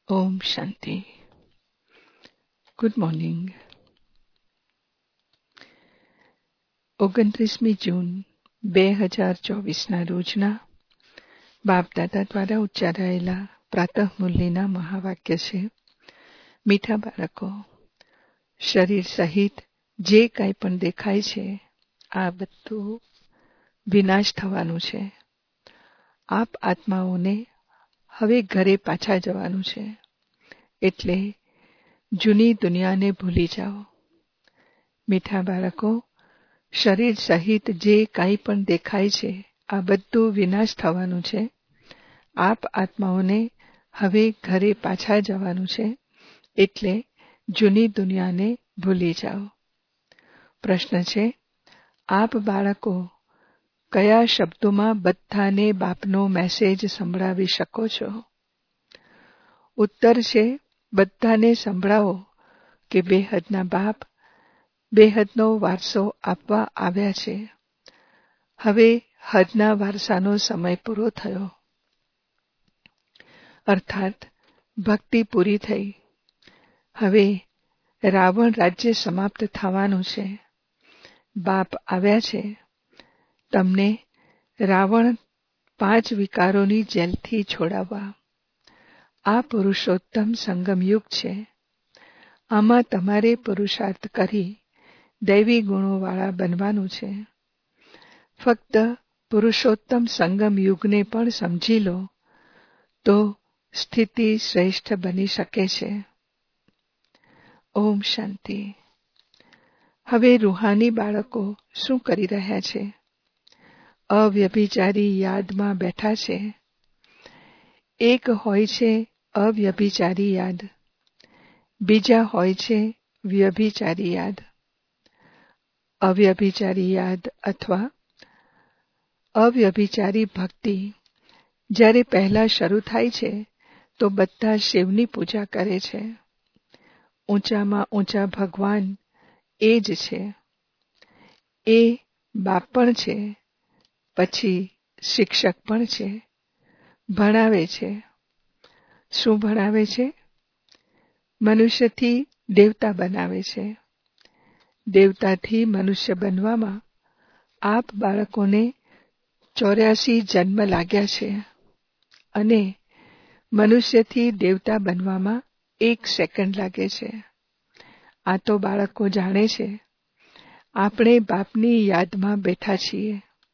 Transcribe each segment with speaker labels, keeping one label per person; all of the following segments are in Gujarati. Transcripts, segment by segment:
Speaker 1: ઓમ શાંતિ. Good morning. 29મી જૂન 2024ના રોજના બાપદાદા દ્વારા ઉચ્ચારાયેલા પ્રાતઃ મુરલીના મહાવાક્ય છે. મીઠા બાળકો, શરીર સહિત જે કંઈ પણ દેખાય છે આ બધું વિનાશ થવાનું છે. આપ આત્માઓને હવે ઘરે પાછા જવાનું છે, એટલે જૂની દુનિયાને ભૂલી જાઓ. મીઠા બાળકો, શરીર સહિત જે કંઈ પણ દેખાય છે આ બધું વિનાશ થવાનું છે. આપ આત્માઓને હવે ઘરે પાછા જવાનું છે, એટલે જૂની દુનિયાને ભૂલી જાઓ. પ્રશ્ન છે, આપ બાળકો કયા શબ્દોમાં બધાને બાપનો મેસેજ સંભળાવી શકો છો? ઉત્તર છે, બધાને સંભળાવો કે બેહદના બાપ બેહદનો વારસો આપવા આવ્યા છે. હવે હદના વારસાનો સમય પૂરો થયો, અર્થાત ભક્તિ પૂરી થઈ. હવે રાવણ રાજ્ય સમાપ્ત થવાનું છે. બાપ આવ્યા છે તમને રાવણ 5 વિકારોની જેલથી છોડાવવા. આ પુરુષોત્તમ સંગમયુગ છે. આમાં તમારે પુરુષાર્થ કરી દૈવી ગુણોવાળા બનવાનું છે. ફક્ત પુરુષોત્તમ સંગમ યુગને પણ સમજી લો તો સ્થિતિ શ્રેષ્ઠ બની શકે છે. ઓમ શાંતિ. હવે રૂહાની બાળકો શું કરી રહ્યા છે? અવ્યભિચારી યાદમાં બેઠા છે. એક હોય છે અવ્યભિચારી યાદ, બીજા હોય છે વ્યભિચારી યાદ. અવ્યભિચારી યાદ અથવા અવ્યભિચારી ભક્તિ જ્યારે પહેલા શરૂ થાય છે તો બધા શિવની પૂજા કરે છે. ઊંચામાં ઊંચા ભગવાન એ જ છે. એ બાપ પણ છે, પછી શિક્ષક પણ છે, ભણાવે છે. શું ભણાવે છે? મનુષ્યથી દેવતા બનાવે છે. દેવતાથી મનુષ્ય બનવામાં આપ બાળકોને 84 જન્મ લાગ્યા છે અને મનુષ્યથી દેવતા બનવામાં 1 સેકન્ડ લાગે છે. આ તો બાળકો જાણે છે. આપણે બાપની યાદમાં બેઠા છીએ.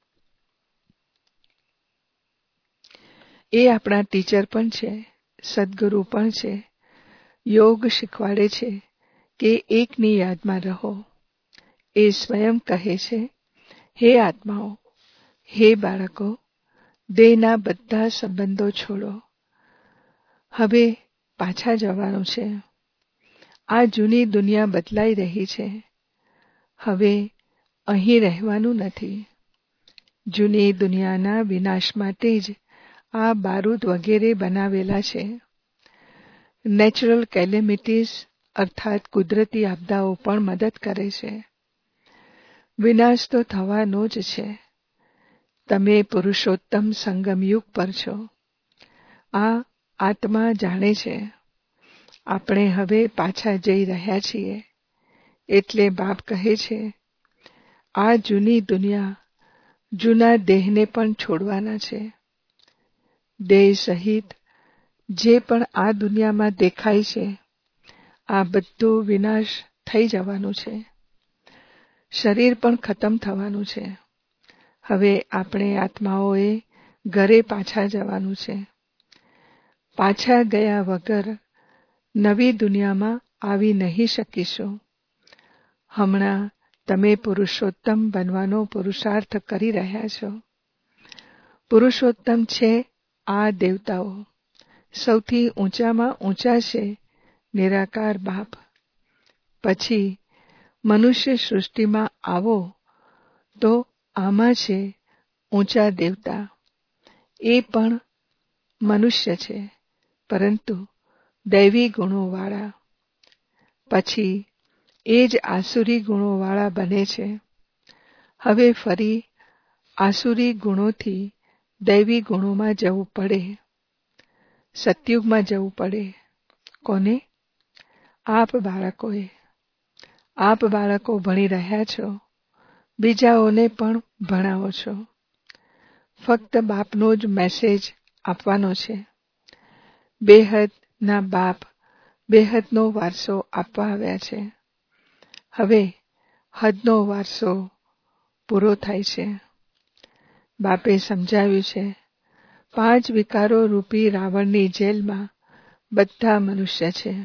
Speaker 1: એ આપણા ટીચર પણ છે, સદગુરુ પણ છે. યોગ શીખવાડે છે કે એકની યાદમાં રહો. એ સ્વયં કહે છે, હે આત્માઓ, હે બાળકો, દેહના બધા સંબંધો છોડો. હવે પાછા જવાનું છે. આ જૂની દુનિયા બદલાઈ રહી છે. હવે અહીં રહેવાનું નથી. જૂની દુનિયાના વિનાશ માટે જ આ બારૂદ વગેરે બનાવેલા છે. નેચરલ કેલેમિટીઝ અર્થાત કુદરતી આપદાઓ પણ મદદ કરે છે. વિનાશ તો થવાનો જ છે. તમે પુરુષોત્તમ સંગમયુગ પર છો. આ આત્મા જાણે છે. આપણે હવે પાછા જઈ રહ્યા છીએ. એટલે બાપ કહે છે, આ જૂની દુનિયા જૂના દેહને પણ છોડવાના છે. દેહ સહિત જે પણ આ દુનિયામાં દેખાય છે આ બધું વિનાશ થઈ જવાનું છે. શરીર પણ ખતમ થવાનું છે. હવે આપણે આત્માઓએ ઘરે પાછા જવાનું છે. પાછા ગયા વગર નવી દુનિયામાં આવી નહીં શકીશું. હમણાં તમે પુરુષોત્તમ બનવાનો પુરુષાર્થ કરી રહ્યા છો. પુરુષોત્તમ છે આ દેવતાઓ. સૌથી ઊંચામાં ઊંચા છે નિરાકાર બાપ. પછી મનુષ્ય સૃષ્ટિમાં આવો તો આમાં છે ઊંચા દેવતા. એ પણ મનુષ્ય છે, પરંતુ દૈવી ગુણોવાળા. પછી એ જ આસુરી ગુણોવાળા બને છે. હવે ફરી આસુરી ગુણોથી દૈવી ગુણોમાં જવું પડે. સતયુગમાં જવું પડે. કોને? આપ બાળકોએ. આપ બાળકો ભણી રહ્યા છો, બીજાઓને પણ ભણાવો છો. ફક્ત બાપનો જ મેસેજ આપવાનો છે. બેહદના બાપ બેહદનો વારસો આપવા આવ્યા છે. હવે હદનો વારસો પૂરો થાય છે. બાપે સમજાવ્યું છે, 5 વિકારો રૂપી રાવણની જેલમાં બધા મનુષ્ય છે.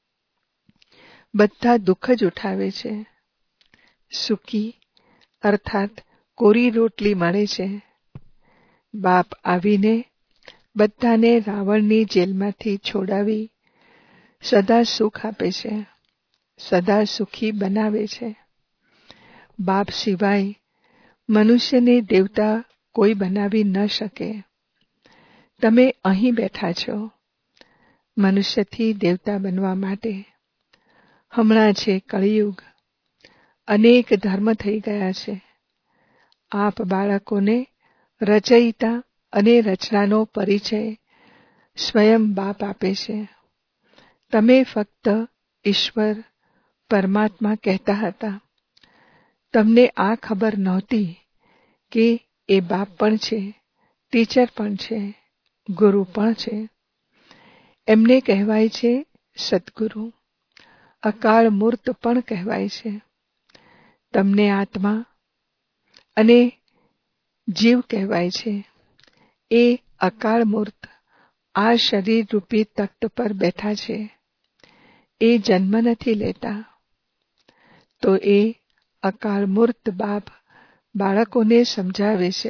Speaker 1: બધા દુઃખ જ ઉઠાવે છે. સૂકી અર્થાત કોરી રોટલી મળે છે. બાપ આવીને બધાને રાવણની જેલમાંથી છોડાવી સદા સુખ આપે છે, સદા સુખી બનાવે છે. બાપ સિવાય મનુષ્યને દેવતા કોઈ બનાવી ન શકે. તમે અહીં બેઠા છો મનુષ્યથી દેવતા બનવા માટે. હમણાં છે કળિયુગ. અનેક ધર્મ થઈ ગયા છે. આપ બાળકોને રચયિતા અને રચનાનો પરિચય સ્વયં બાપ આપે છે. તમે ફક્ત ઈશ્વર પરમાત્મા કહેતા હતા. તમને આ ખબર નહોતી કે એ બાપ પણ છે, ટીચર પણ છે, ગુરુ પણ છે. એમને કહેવાય છે સદ્ગુરુ. અકાળ મૂર્ત પણ કહેવાય છે. તમને આત્મા અને જીવ કહેવાય છે. એ અકાળ મૂર્ત આ શરીર રૂપી તખ્ત પર બેઠા છે. એ જન્મ નથી લેતા. તો એ અકાળ મૂર્ત બાપ બાળકોને સમજાવે છે,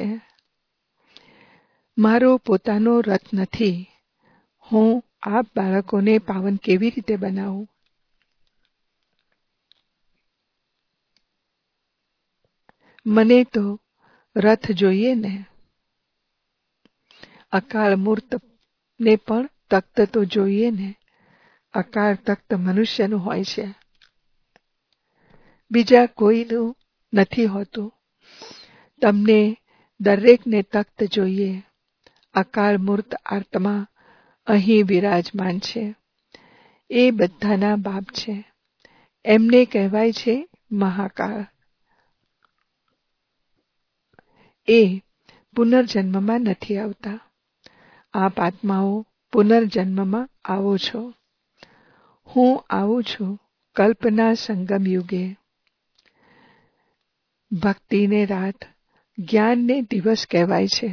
Speaker 1: મારો પોતાનો રથ નથી. હું આપ બાળકોને પાવન કેવી રીતે બનાવું? મને તો રથ જોઈએ ને. અકાળ મૂર્તને પણ તખ્ત તો જોઈએ ને. અકાળ તખ્ત મનુષ્યનું હોય છે, બીજા કોઈનું નથી હોતું. તમને દરેકને તખ્ત જોઈએ. અકાળ મૂર્ત આત્મા અહીં વિરાજમાન છે. એ બધાના બાપ છે. એમને કહેવાય છે મહાકાળ. એ પુનર્જન્મમાં નથી આવતા. આપ આત્માઓ પુનર્જન્મમાં આવો છો. હું આવું છું કલ્પના સંગમ યુગે. ભક્તિને રાત, જ્ઞાનને દિવસ કહેવાય છે.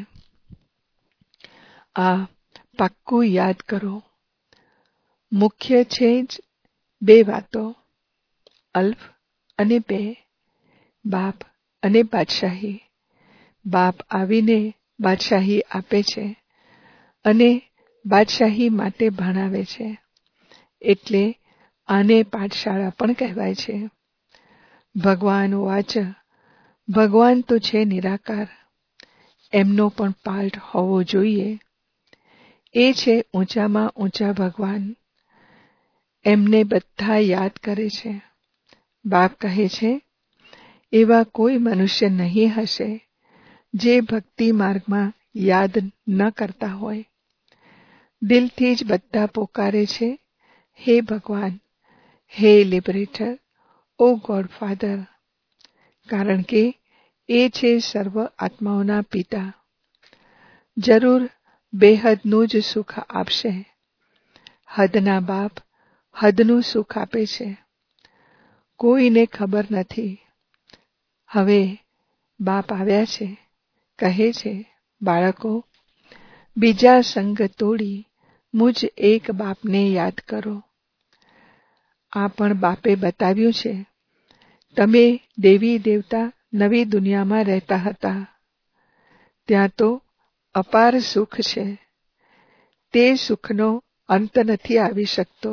Speaker 1: આ પાક્કું યાદ કરો. મુખ્ય છે જ 2 વાતો, અલ્ફ અને 2, બાપ અને બાદશાહી. બાપ આવીને બાદશાહી આપે છે અને બાદશાહી માટે ભણાવે છે. એટલે આને પાઠશાળા પણ કહેવાય છે. ભગવાન વાચ, ભગવાન તો છે નિરાકાર. એમનો પણ પાઠ હોવો જોઈએ. એ છે ઊંચામાં ઊંચા ભગવાન. એમને બધા યાદ કરે છે. બાપ કહે છે, એવા કોઈ મનુષ્ય નહીં હશે જે ભક્તિ માર્ગમાં યાદ ન કરતા હોય. દિલથી જ બધા પોકારે છે, હે ભગવાન, હે લિબરેટર, ઓ ગોડ ફાધર. કારણ કે એ છે સર્વ આત્માઓના પિતા. જરૂર બેહદનું જ સુખ આપશે. હદના બાપ હદનું સુખ આપે છે. કોઈને ખબર નથી. હવે બાપ આવ્યા છે. કહે છે, બાળકો, બીજા સંગ તોડી મુજ એક બાપને યાદ કરો. આ પણ બાપે બતાવ્યું છે. તમે દેવી દેવતા નવી દુનિયામાં રહેતા હતા. ત્યાં તો અપાર સુખ છે. તે સુખનો અંત નથી આવી શકતો.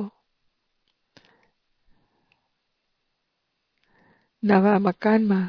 Speaker 1: નવા મકાનમાં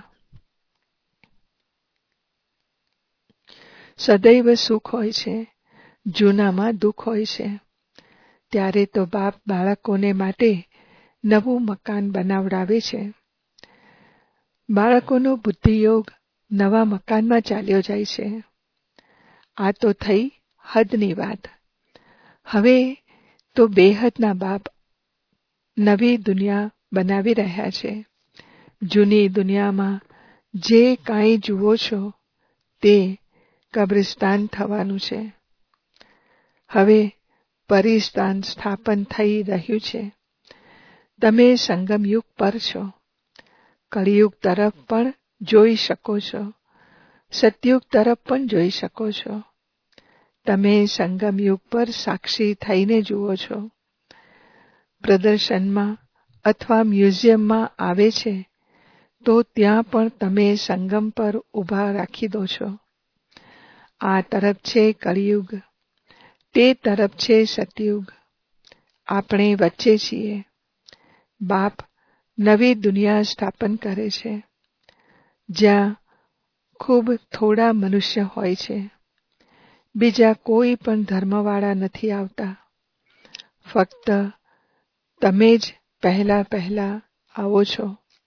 Speaker 1: સદૈવ સુખ હોય છે. જૂનામાં દુઃખ હોય છે. ત્યારે તો બાપ બાળકોને માટે નવું મકાન બનાવડાવે છે. બાળકોનો બુદ્ધિયોગ નવા મકાનમાં ચાલ્યો જાય છે. આ તો થઈ હદની વાત. હવે તો બેહદના બાપ નવી દુનિયા બનાવી રહ્યા છે. જૂની દુનિયામાં જે કાંઈ જુઓ છો તે કબ્રિસ્તાન થવાનું છે. હવે પરિસ્તાન સ્થાપન થઈ રહ્યું છે. તમે સંગમયુગ પર છો. કળિયુગ તરફ પણ જોઈ શકો છો. સતયુગ તરફ પણ જોઈ શકો છો. તમે સંગમયુગ પર સાક્ષી થઈને જુઓ છો. પ્રદર્શનમાં અથવા મ્યુઝિયમમાં આવે છે તો ત્યાં પણ તમે સંગમ પર ઊભા રાખી દો છો. આ તરફ છે કળિયુગ, તે તરફ છે સતયુગ. આપણે વચ્ચે છીએ. બાપ નવી દુનિયા સ્થાપન કરે છે, જ્યાં ખૂબ થોડા મનુષ્ય હોય છે. બીજા કોઈ પણ ધર્મવાળા નથી આવતા. ફક્ત તમે જ પહેલા આવો છો.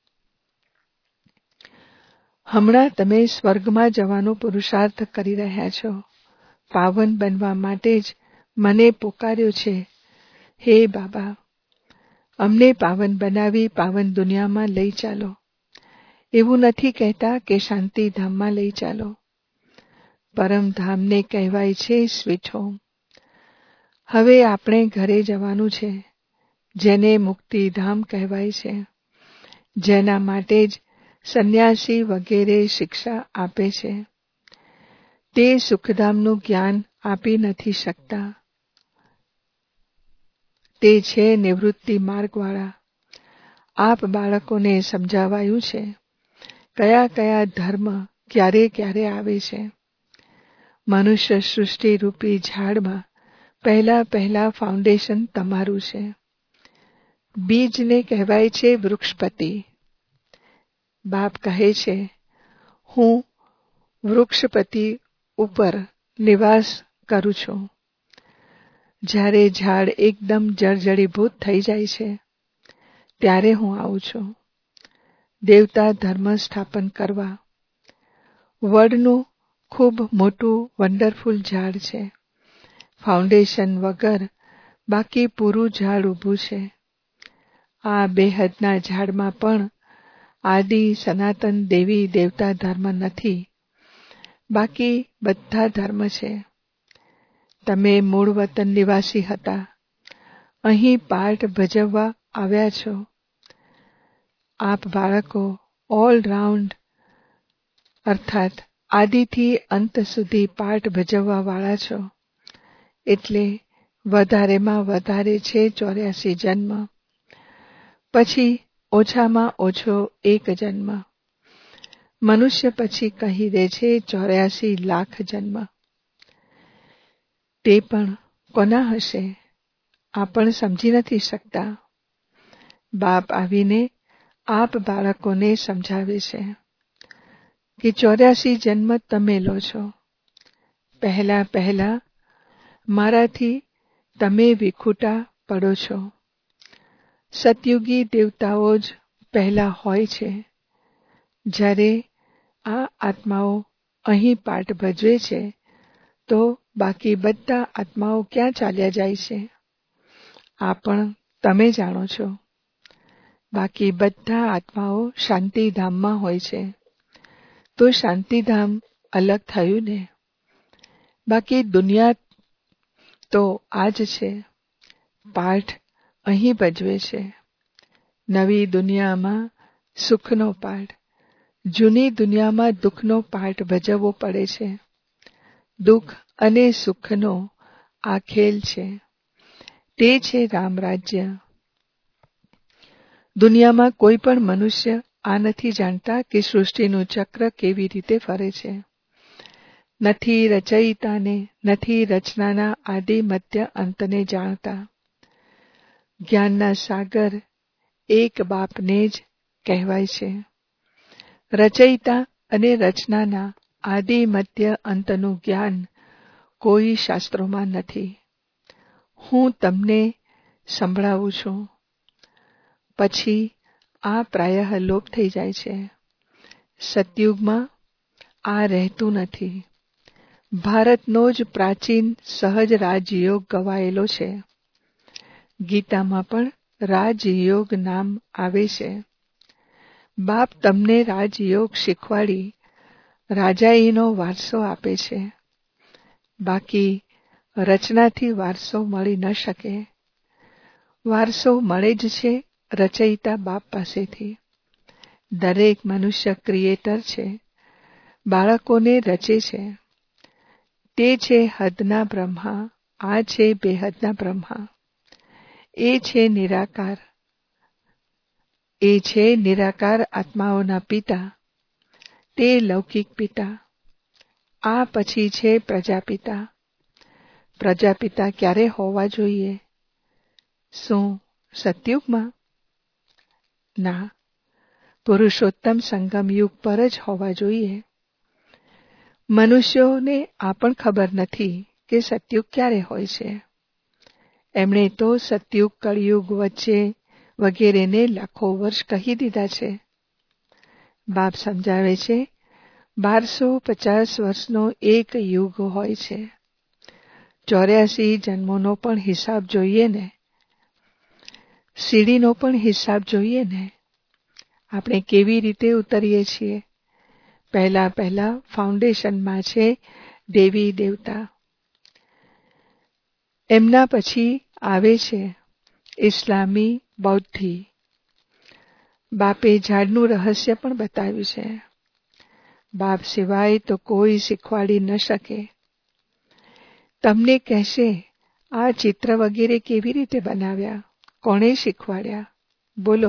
Speaker 1: હમણાં તમે સ્વર્ગમાં જવાનો પુરુષાર્થ કરી રહ્યા છો. પાવન બનવા માટે જ મને પુકાર્યો છે. હે બાબા, અમને પાવન બનાવી પાવન દુનિયામાં લઈ ચાલો. એવું નથી કહેતા કે શાંતિધામમાં લઈ ચાલો. પરમધામને કહેવાય છે સ્વીટ હોમ. હવે આપણે ઘરે જવાનું છે, જેને મુક્તિધામ કહેવાય છે, જેના માટે જ સંન્યાસી વગેરે શિક્ષા આપે છે. તે સુખધામનું જ્ઞાન આપી નથી શકતા. તે છે નિવૃત્તિ માર્ગવાળા. આપ બાળકોને સમજાવાયું છે કયા કયા ધર્મ ક્યારે ક્યારે આવે છે. મનુષ્ય સૃષ્ટિ રૂપી ઝાડમાં પહેલા ફાઉન્ડેશન તમારું છે. બીજને કહેવાય છે વૃક્ષપતિ. બાપ કહે છે, હું વૃક્ષપતિ ઉપર નિવાસ કરું છું. જ્યારે ઝાડ એકદમ જળજળીભૂત થઈ જાય છે ત્યારે હું આવું છું દેવતા ધર્મ સ્થાપન કરવા. વડનું ખૂબ મોટું વન્ડરફુલ ઝાડ છે. ફાઉન્ડેશન વગર બાકી પૂરું ઝાડ ઊભું છે. આ બેહદના ઝાડમાં પણ આદિ સનાતન દેવી દેવતા ધર્મ નથી. બાકી બધા ધર્મ છે. તમે મૂળ વતન નિવાસી હતા. અહીં પાઠ ભજવવા આવ્યા છો. આપ બાળકો ઓલ રાઉન્ડ અર્થાત આદિથી અંત સુધી પાઠ ભજવવા વાળા છો. એટલે વધારેમાં વધારે છે 84 જન્મ, પછી ઓછામાં ઓછો 1 જન્મ. મનુષ્ય પછી કહી દે છે 84 લાખ જન્મ. તે પણ કોના હશે? આપણ સમજી નથી શકતા. બાપ આવીને આપ બાળકોને સમજાવે છે કે 84 જન્મ તમે લો છો. પહેલા મારાથી તમે વિખૂટા પડો છો. સતયુગી દેવતાઓ જ પહેલા હોય છે. જ્યારે આ આત્માઓ અહીં પાઠ ભજવે છે તો બાકી બધા આત્માઓ ક્યાં ચાલ્યા જાય છે? આ પણ તમે જાણો છો. બાકી બધા આત્માઓ શાંતિધામમાં હોય છે. તો શાંતિધામ અલગ થયું ને. બાકી દુનિયા તો આ જ છે. પાઠ અહીં ભજવે છે. નવી દુનિયામાં સુખનો પાઠ, જૂની દુનિયામાં દુઃખનો પાઠ ભજવવો પડે છે. દુઃખ અને સુખનો આ ખેલ છે. તે છે રામરાજ્ય. દુનિયામાં કોઈ પણ મનુષ્ય આ નથી જાણતા કે સૃષ્ટિનું ચક્ર કેવી રીતે ફરે છે. નથી રચયિતાને, નથી રચનાના આદિ મધ્ય અંતને જાણતા. જ્ઞાનના સાગર એક બાપને જ કહેવાય છે. રચયિતા અને રચનાના આદિ મધ્ય અંતનું જ્ઞાન કોઈ શાસ્ત્રોમાં નથી. હું તમને સંભળાવું છું. પછી આ પ્રાયઃ લોપ થઈ જાય છે. સતયુગમાં આ રહેતું નથી. ભારતનો જ પ્રાચીન સહજ રાજયોગ ગવાયેલો છે. ગીતામાં પણ રાજયોગ નામ આવે છે. બાપ તમને રાજયોગ શીખવાડી રાજાઈનો વારસો આપે છે. બાકી રચનાથી વારસો મળી ન શકે. વારસો મળે જ છે રચયિતા બાપ પાસેથી. દરેક મનુષ્ય ક્રિએટર છે, બાળકોને રચે છે. તે છે હદના બ્રહ્મા, આ છે બેહદના બ્રહ્મા. એ છે નિરાકાર. એ છે નિરાકાર આત્માઓના પિતા. તે લૌકિક પિતા. આ પછી છે પ્રજાપિતા. પ્રજાપિતા ક્યારે હોવા જોઈએ? શું સતયુગમાં? ના, પુરુષોત્તમ સંગમ યુગ પર જ હોવા જોઈએ. મનુષ્યોને આ પણ ખબર નથી કે સતયુગ ક્યારે હોય છે. એમણે તો સતયુગ કળિયુગ વચ્ચે વગેરેને લાખો વર્ષ કહી દીધા છે. બાપ સમજાવે છે 1250 વર્ષનો એક યુગ હોય છે. 84 જન્મોનો પણ હિસાબ જોઈએ ને. સીડીનો પણ હિસાબ જોઈએ ને. આપણે કેવી રીતે ઉતરીએ છીએ? પહેલા ફાઉન્ડેશનમાં છે દેવી દેવતા. એમના પછી આવે છે ઇસ્લામી બૌદ્ધી. બાપે ઝાડનું રહસ્ય પણ બતાવ્યું છે. બાપ સિવાય તો કોઈ શીખવાડી ન શકે. તમને કહેશે આ ચિત્ર વગેરે કેવી રીતે બનાવ્યા? કોણે શીખવાડ્યા? બોલો.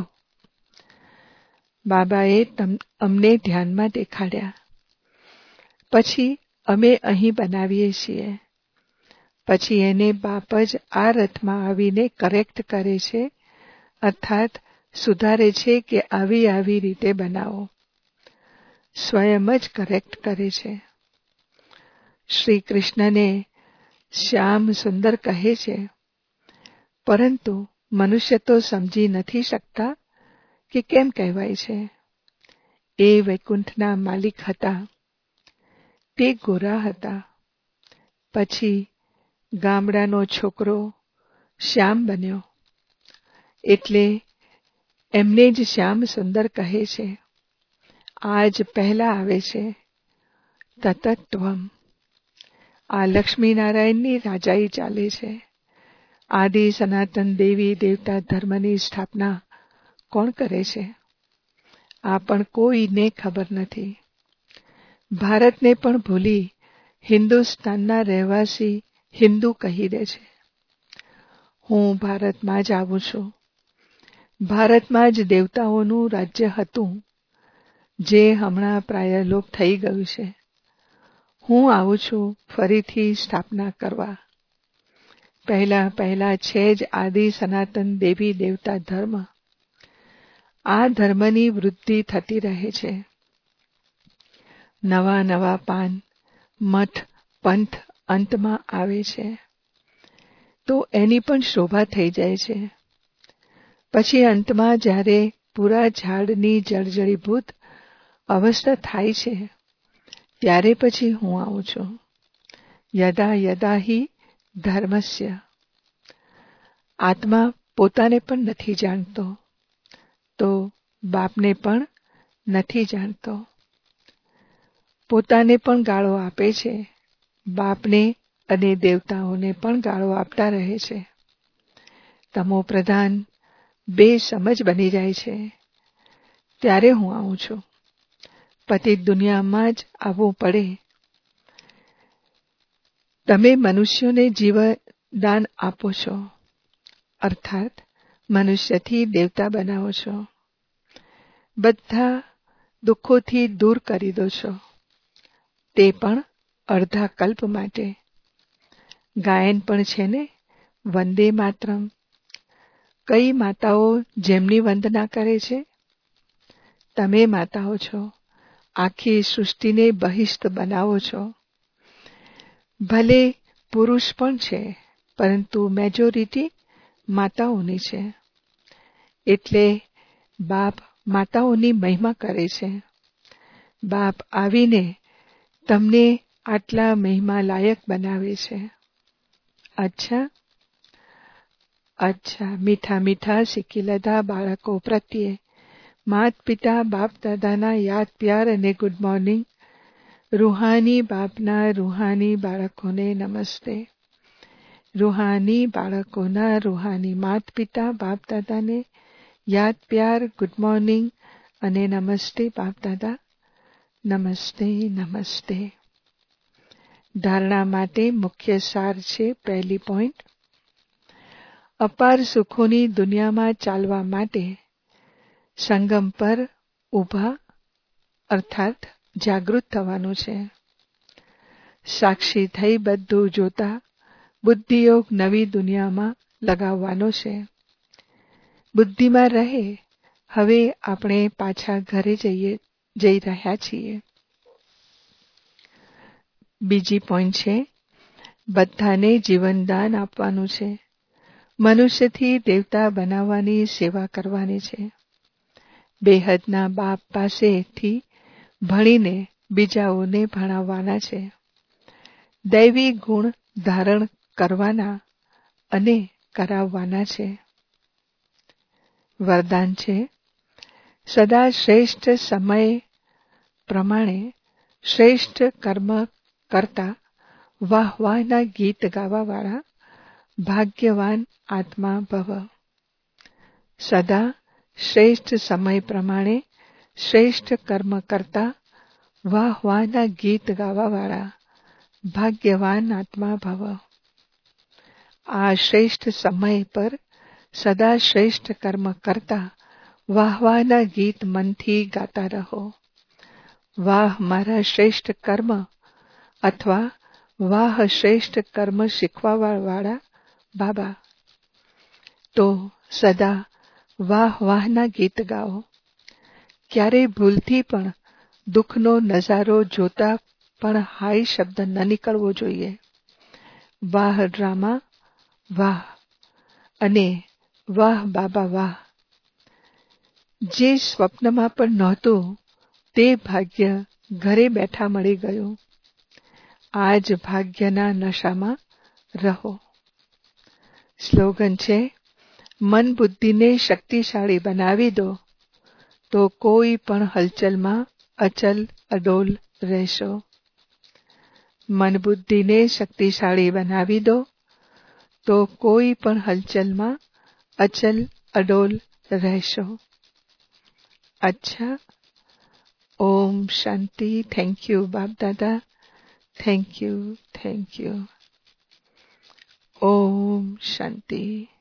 Speaker 1: બાબાએ અમને ધ્યાનમાં દેખાડ્યા. પછી અમે અહીં બનાવીએ છીએ. પછી એને બાપ જ આ રથમાં આવીને કરેક્ટ કરે છે, અર્થાત સુધારે છે કે આવી રીતે બનાવો. સ્વયં જ કરેક્ટ કરે છે. શ્રી કૃષ્ણને શ્યામ સુંદર કહે છે, પરંતુ મનુષ્ય તો સમજી નથી શકતા કે કેમ કહેવાય છે. એ વૈકુંઠના માલિક હતા. તે ગોરા હતા. પછી ગામડાનો છોકરો શ્યામ બન્યો, એટલે એમને જ શ્યામ સુંદર કહે છે. આ જ પહેલા આવે છે તતત્વમ. આ લક્ષ્મીનારાયણની રાજાઈ ચાલે છે. આદિ સનાતન દેવી દેવતા ધર્મની સ્થાપના કોણ કરે છે? આ પણ કોઈને ખબર નથી. ભારતને પણ ભૂલી હિન્દુસ્તાનના રહેવાસી હિન્દુ કહી દે છે. હું ભારતમાં જ આવું છું. ભારતમાં જ દેવતાઓનું રાજ્ય હતું, જે હમણાં પ્રાયલોપ થઈ ગયું છે. હું આવું છું ફરીથી સ્થાપના કરવા. પહેલા છે જ આદિ સનાતન દેવી દેવતા ધર્મ. આ ધર્મની વૃદ્ધિ થતી રહે છે. નવા પાન, મઠ, પંથ અંતમાં આવે છે, તો એની પણ શોભા થઈ જાય છે. પછી અંતમાં જ્યારે પૂરા ઝાડની જળજળીભૂત અવસ્થા થાય છે, ત્યારે પછી હું આવું છું. યદા હિ ધર્મસ્ય. આત્મા પોતાને પણ નથી જાણતો, તો બાપને પણ નથી જાણતો. પોતાને પણ ગાળો આપે છે, બાપને અને દેવતાઓને પણ ગાળો આપતા રહે છે. તમો પ્રધાન બેસમજ બની જાય છે. ત્યારે હું આવું છું. પતિત દુનિયામાં જ આવવું પડે. તમે મનુષ્યોને જીવદાન આપો છો, અર્થાત મનુષ્યથી દેવતા બનાવો છો. બધા દુઃખોથી દૂર કરી દો છો, તે પણ અડધા કલ્પ માટે. ગાયન પણ છે ને, વંદે માતરમ. કઈ માતાઓ જેમની વંદના કરે છે? તમે માતાઓ છો. આખી સૃષ્ટિને બહિષ્ટ બનાવો છો. ભલે પુરુષ પણ છે, પરંતુ મેજોરિટી માતાઓની છે. એટલે બાપ માતાઓની મહિમા કરે છે. બાપ આવીને તમને આટલા મહિમા લાયક બનાવે છે. અચ્છા, અચ્છા, મીઠા મીઠા શીખીલધા બાળકો પ્રત્યે માત પિતા બાપ દાદાના યાદ પ્યાર અને ગુડ મોર્નિંગ. રૂહાની બાપના રૂહાની બાળકોને નમસ્તે. રૂહાની બાળકોના રૂહાની માત પિતા બાપ દાદાને યાદ પ્યાર, ગુડ મોર્નિંગ અને નમસ્તે બાપ દાદા. નમસ્તે નમસ્તે. ધારણા માટે મુખ્ય સાર છે. પહેલી પોઈન્ટ, અપાર સુખોની દુનિયામાં ચાલવા માટે સંગમ પર ઊભા અર્થાત જાગૃત થવાનું છે. સાક્ષી થઈ બધું જોતા બુદ્ધિયોગ નવી દુનિયામાં લગાવવાનો છે. બુદ્ધિમાં રહે હવે આપણે પાછા ઘરે જઈ રહ્યા છીએ. બીજી પોઈન્ટ છે, બધાને જીવનદાન આપવાનું છે. મનુષ્યથી દેવતા બનાવવાની સેવા કરવાની છે. બેહદના બાપ પાસેથી ભણીને બીજાઓને ભણાવવાના છે. દૈવી ગુણ ધારણ કરવાના અને કરાવવાના છે. વરદાન છે, સદા શ્રેષ્ઠ સમય પ્રમાણે શ્રેષ્ઠ કર્મ કરતા વાહ વાહના ગીત ગાવાવાળા ભાગ્યવાન આત્મા ભવ. સદા શ્રેષ્ઠ સમય પ્રમાણે શ્રેષ્ઠ કર્મ કરતા વાહ વાહના ગીત ગાવાવાળા ભાગ્યવાન આત્મા ભવ. આ શ્રેષ્ઠ સમય પર સદા શ્રેષ્ઠ કર્મ કરતા વાહ વાહના ગીત મનથી ગાતા રહો. વાહ મારા શ્રેષ્ઠ કર્મ અથવા વાહ શ્રેષ્ઠ કર્મ શીખવાવાળા બાબા. તો સદા વાહ વાહના ગીત ગાઓ. ક્યારેય ભૂલથી પણ દુઃખનો નજારો જોતા પણ હાય શબ્દ ન નીકળવો જોઈએ. વાહ ડ્રામા વાહ અને વાહ બાબા વાહ. જે સ્વપ્નમાં પણ નહોતું તે ભાગ્ય ઘરે બેઠા મળી ગયું. આજ ભાગ્યના નશામાં રહો. સ્લોગન છે, મન બુદ્ધિને શક્તિશાળી બનાવી દો તો કોઈ પણ હલચલમાં અચલ અડોલ રહેશો. મન બુદ્ધિને શક્તિશાળી બનાવી દો તો કોઈ પણ હલચલમાં અચલ અડોલ રહેશો. અચ્છા, ઓમ શાંતિ. Thank you Bap Dada. Thank you. ઓમ શાંતિ.